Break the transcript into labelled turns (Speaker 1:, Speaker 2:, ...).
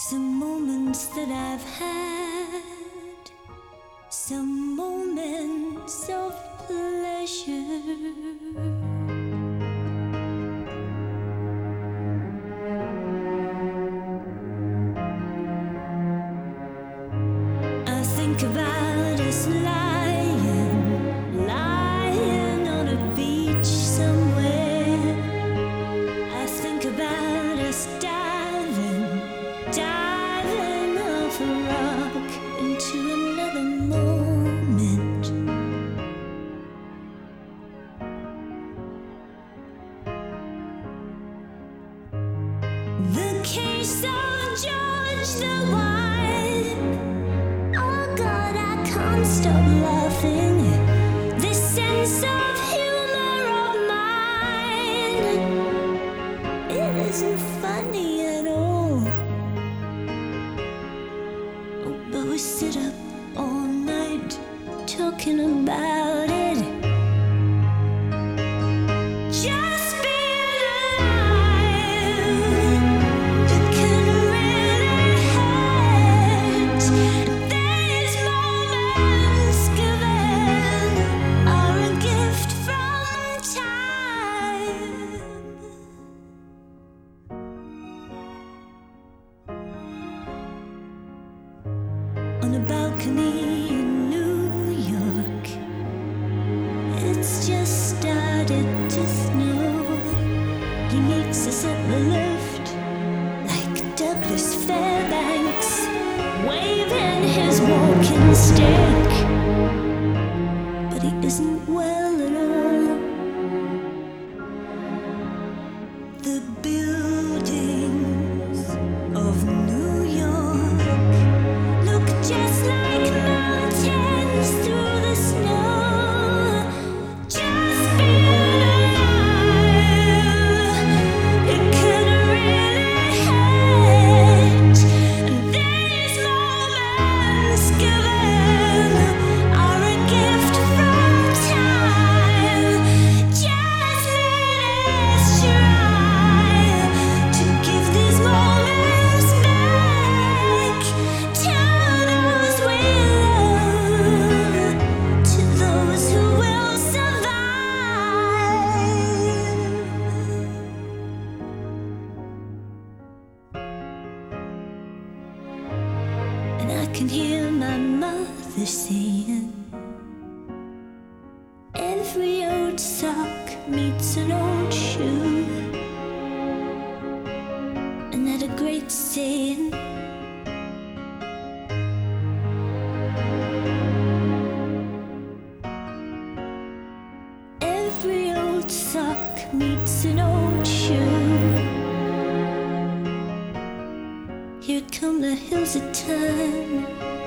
Speaker 1: Some moments that I've had, some moments of pleasure. I think about us lying on a beach somewhere. I think about us diving off a rock into another moment. The case of George the Wine. Oh God, I can't stop laughing. This sense of humor of mine, it isn't funny at all. Oh, but we sit up all night talking about it. Just being alive, it can really hurt. These moments given are a gift from time. On a balcony in New York, it's just started to snow. He meets us at the lift like Douglas Fairbanks, waving his walking stick. But he isn't well at all. The buildings of New York look just like mountains through the snow. Just being alive, it can really hurt. And these moments given are a gift from time. Just let us try to give these moments back to those we love, to those who will survive. And I can hear my mother saying, every old sock meets an old shoe. And that a great saying, every old sock meets an old shoe. Here come the hills of time.